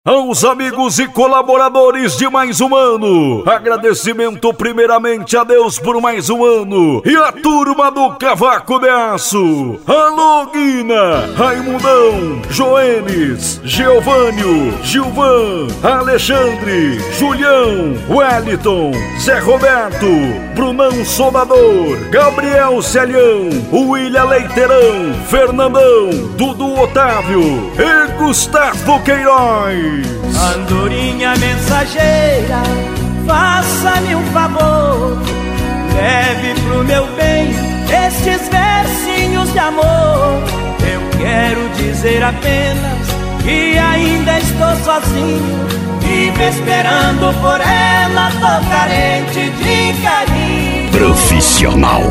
Aos amigos e colaboradores de mais um ano, agradecimento primeiramente a Deus por mais um ano e a turma do Cavaco de Aço. Alô Guina, Raimundão, Joenes, Geovânio, Gilvan, Alexandre, Julião, Wellington, Zé Roberto, Brunão Soldador, Gabriel Celhão, William Leiteirão, Fernandão, Dudu Otávio e Gustavo Queiroz. Andorinha mensageira, faça-me um favor, leve pro meu bem estes versinhos de amor. Eu quero dizer apenas que ainda estou sozinho, vivo esperando por ela, tô carente de carinho. Profissional.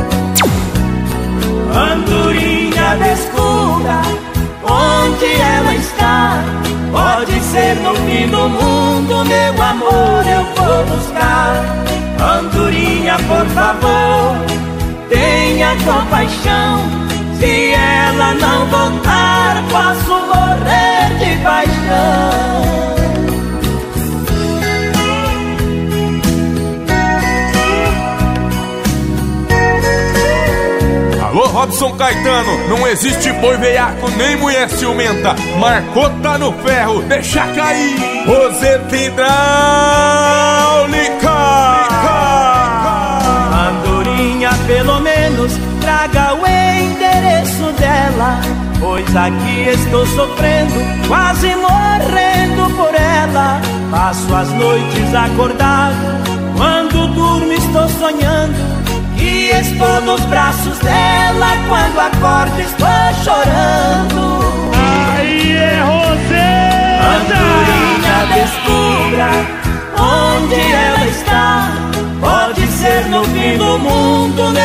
Andorinha descubra onde ela está. Pode ser no fim do mundo, meu amor, eu vou buscar. Andorinha, por favor, tenha compaixão. Se ela não voltar, posso morrer de paixão. Alô, Robson Caetano, não existe boi veiaco nem mulher ciumenta. Marcou, tá no ferro, deixa cair. Roseta hidráulica. Andorinha, pelo menos, traga o endereço dela, pois aqui estou sofrendo, quase morrendo por ela. Passo as noites acordado, quando durmo estou sonhando e estou nos braços dela, quando acordo estou chorando. Aí é Roseta! Andorinha, descubra onde ela está. Pode ser no fim do mundo,